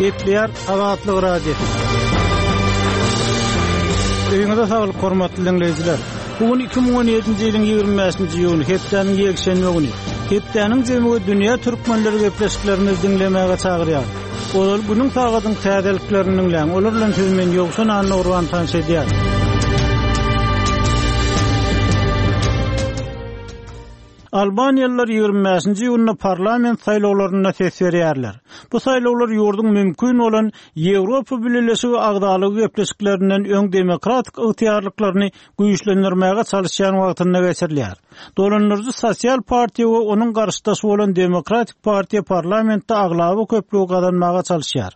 Etliýär Azatlyk radiosu. Öýüňizde saglyk hormatly dinleýijiler. Bugün 2017-nji ýylyň 25-nji ýyly hepdeniň ýekşenme güni. Hepdeniň jemgy dünýä türkmenleri gepleşiklerini dinlemäge çagyrýar. Olar bunyň taýgadyň täzeliklerini bilen, olar bilen sözmen ýoksan anny urwan tanış edýär. Albaniyalılar 25-nji ýylyna parlament saýlawlaryna ses berýärler. Bu saýlawlar ýurdun mümkin bolan Ýewropa Birleşigi agdalygy gepleşiklerinden öň demokratik ygtyarlyklaryny güýçlendirmäge çalışýan wagtynda geçirilýär. Dolanyrjy sosial partiýa we onuň garşydaşy bolan Demokratik partiýa parlamentde aglaby köplügi kazanmaga çalışýar.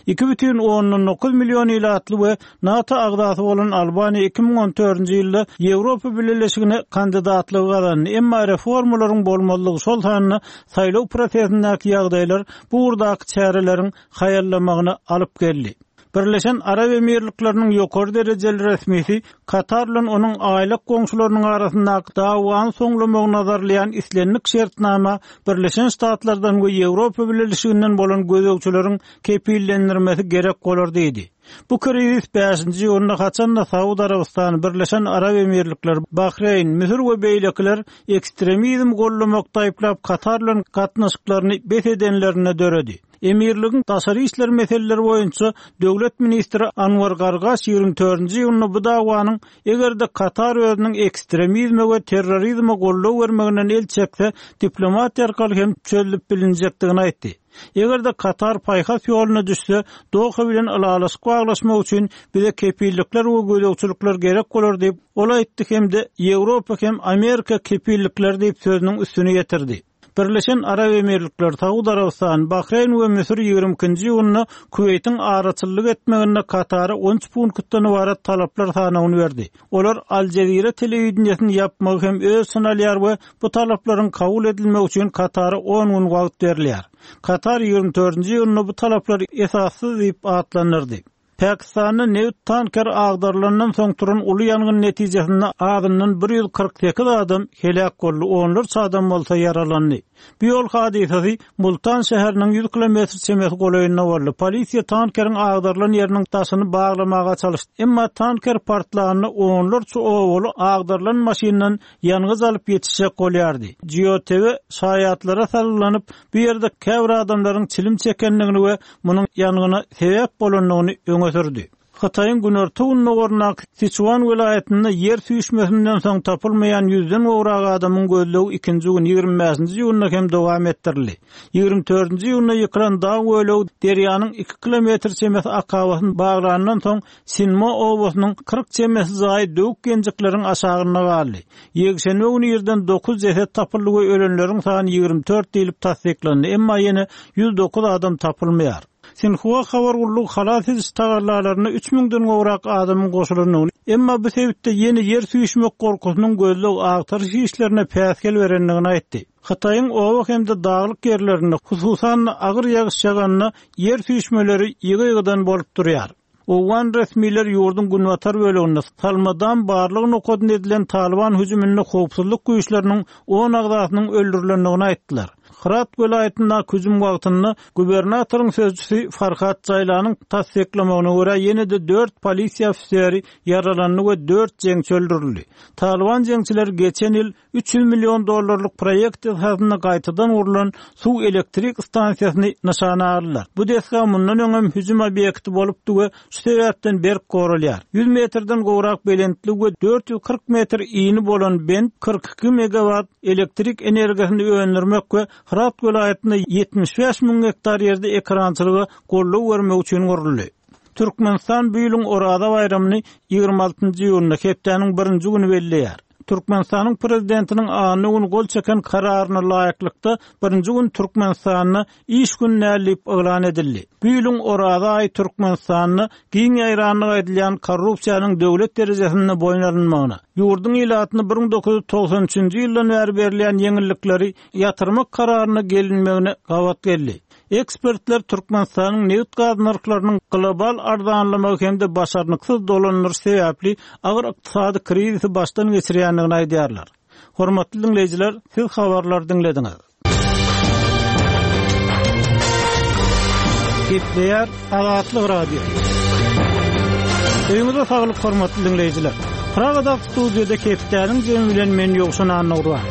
2,9 milyon ilatly we NATO agdaty bolan Albaniya 2014-nji ýylda Ýewropa Birleşigine kandidatlygy kazandy. Emma reformalaryň bolmalygy şol sanyny saýlaw prosesindäki ýagdaýlar bu urdaky çäreleriň haýallamagyna alyp geldi. Birleşen Arab Emirlikläriniň ýokary derejeli resmisi Katar bilen onuň aýlyk goňşularynyň arasyndaky dawaň soňlamagyny nazarlayan islenlik şertnama Birleşen Ştatlardan we Ýewropa Birleşiginden bolan gözegçileriň kepillendirmesi gerek bolar diýdi. Bu kriz 5-nji ýylyna haçanda Saudi Arabistany, Birleşen Arab Emirlikler, Bahreyn, Misir we beýlekler ekstremizm gollamakda aýplap Katar bilen gatnaşyklaryny bet edenlerine döredi. Emirligiň daşary işler meseleleri boýunça döwlet ministri Anwar Gargaş 24-nji ýylyny bu dawanyň egerde Katar özüniň ekstremizme we terrorizme gollaw bermeginden el çekse diplomatiýa arkaly hem çözülip bilinjekdigini aýtdy. Egerde Katar paýhas ýoluna düşse, Doha bilen alalyşyk baglaşmak üçin bize kepillikler we gözegçilikler gerek bolar diýip ol aýtdy hemde Ýewropa hem Amerika kepillikler diýip sözüniň üstüne ýetirdi. Birleşen Arab Emirlikler, Saudi Arabistan, Bahreyn we Misir 20-nji ýylyna Kuweytiň araçylyk etmegine Katara 13 punktdan ibaret talaplar sanawyny berdi. Olar Al Jazeera telewizionyny ýapmagy hem öz sanalýar we bu talaplaryň kabul edilmegi üçin Katara 10 gün wagt berilýär. Katar 24-nji ýylyna bu talaplar esassyz diýip atlanyrdy. Pakistanyň Newt tanker agdarlanan soň turan uly ýangyn netijesinde adynyň 148 adam helak boldy, onlarca adam bolsa yaralandy. Bu ýol hadisesi Multan şäheriniň 100 kilometr çemesi golaýyna boldy. Polisiýa tankeriň agdarlan ýeriniň taşyny baglamaga çalışdy. Emma tanker partlagyny onlarca owaly agdarlan maşynyň ýanyňyz alyp ýetişek bolýardy. GeoTV şaýatlara sarylanyp bu ýerde käbir adamlaryň çilim çekenligini we munyň ýanygyna sebäp bolanyny öňe sürdi. Xitaýyň günorta ununy gornak Sichuan welaýatynda yer süýşmesinden soň tapylmayan 100den gowrak adamyň gözlegi 2-nji gün 25-nji ýylyna hem dowam etdirildi. 24-nji ýylyna ýykylan daň wöleg derýanyň 2 kilometr çemesi akabasyny baglanandan soň Sinmo owasynyň 40 çemesi zaý döwük genjikleriň aşagyna galdy. Ýekşenme güni ýerden 9 jeset tapyldy we ölenleriň sany 24 diýilip tasdiklendi. Emma ýene 109 adam tapylmaýar. Sinhua habar ulug halat ediş tagarlarlaryna 3000den gowrak adamyň goşulyny. Emma bu sebäpde ýene yer süýşmek gorkusynyň gözleg agtarış işlerine päsgel berenligini aýtdy. Xitaýyň owak hemde daglyk ýerlerinde, hususan agyr ýagyş ýaganyna yer süýşmeleri ýygy-ýygydan bolup durýar. Owan resmiler ýurdun Günwatar böleginde salmadan barlygyny okudyn edilen Taliban hüjümine howpsuzlyk güýçleriniň 10 agdasynyň öldürilendigini aýtdylar. Hirat welaýatynda hüjüm wagtynda gubernatoriň sözçüsi Farhat Jaylanyň tasdiklamagyna görä ýene-de 4 polisiýa ofiseri yaralandy we 4 jeňçi öldürildi. Taliban jeňçiler geçen ýyl 300 milyon dollarlyk proýekt esasyna gaýtadan urulan suw elektrik stansiýasyny nişana aldylar. Bu desga mundan öňem hüjüm obyekti bolupdy we şu sebäpden berk gorulýar. 100 metrden gowrak belentli we 440 metr iýini bolan bent 42 megawatt elektrik energiýasyny öňdirmek we Hirat welaýatynda 75 000 hektar ýerde ekrançylygy gollaw bermek üçin guruldy. Türkmenistan bu ýylyň Orada bayramyny 26-njy ýylyna hepdeniň 1-nji güni belleýär. Türkmenistanyň prezidentiniň anyny gol çeken kararyna laýyklykda 1-nji gün Türkmenistanyny iş gününe alyp elan edildi. Bu ýylyň Orada aý Türkmenistanyny giň ýaýranlyk edilen korrupsiýanyň döwlet derejesinde boýnalynmagyna, ýurdun ilatyny 1993-nji ýyldan bäri berilýän ýeňillikleri ýatyrmak kararyna gelinmegine gawat geldi. Ekspertler Türkmenistanyň neft gaz narklarynyň global arzanlamagy hemde başarnyksız dolanýar sebäpli agyr ykdysady krizisi başdan geçirýändigini aýdýarlar. Hormatly dinleýijiler, siz habarlar dinlediňiz. Gepleýär Azatlyk radio. Öňüňizde saglyk hormatly dinleýijiler. Pragada studiýada Kepdäniň jemi bilen men ýokşan anlagdyr.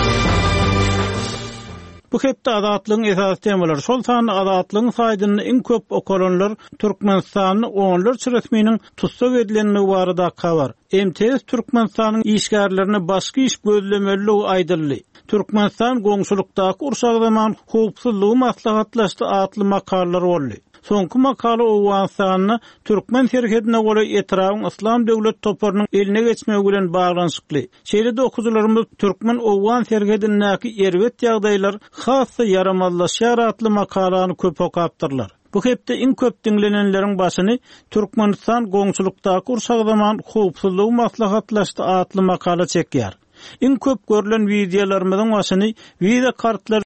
Bu hepde azatlygyň esas temalary şol sany azatlygyň saýdyny iň köp okalanlar Türkmenistanyň onlar çyresminiň tutsak edilenligi barada habar. MTS Türkmenistanyň işgärlerini başga iş gözlemeligi aýdyldy. Türkmenistan goňşulukdaky urşak zaman howpsuzlygy maslahatlaşdy atly makallar boldy. Soňky makala Owganistanyny Türkmen herkedine göre etrawyň İslam döwlet toparynyň eline geçmegi bilen baglanşykly. Şeýle okuwçylarymyz Türkmen Owgan herkedindäki erwet ýagdaýlar hassa yaramazlaşýar atly makalany köp okapdyrlar. Bu hepde iň köp dinlenenleriň başyny Türkmenistan goňşulukdaky urşak zaman howpsuzlygy maslahatlaşdy atly makala çekýär. Iň köp görülen wideolarymyzyň başyny video kartlar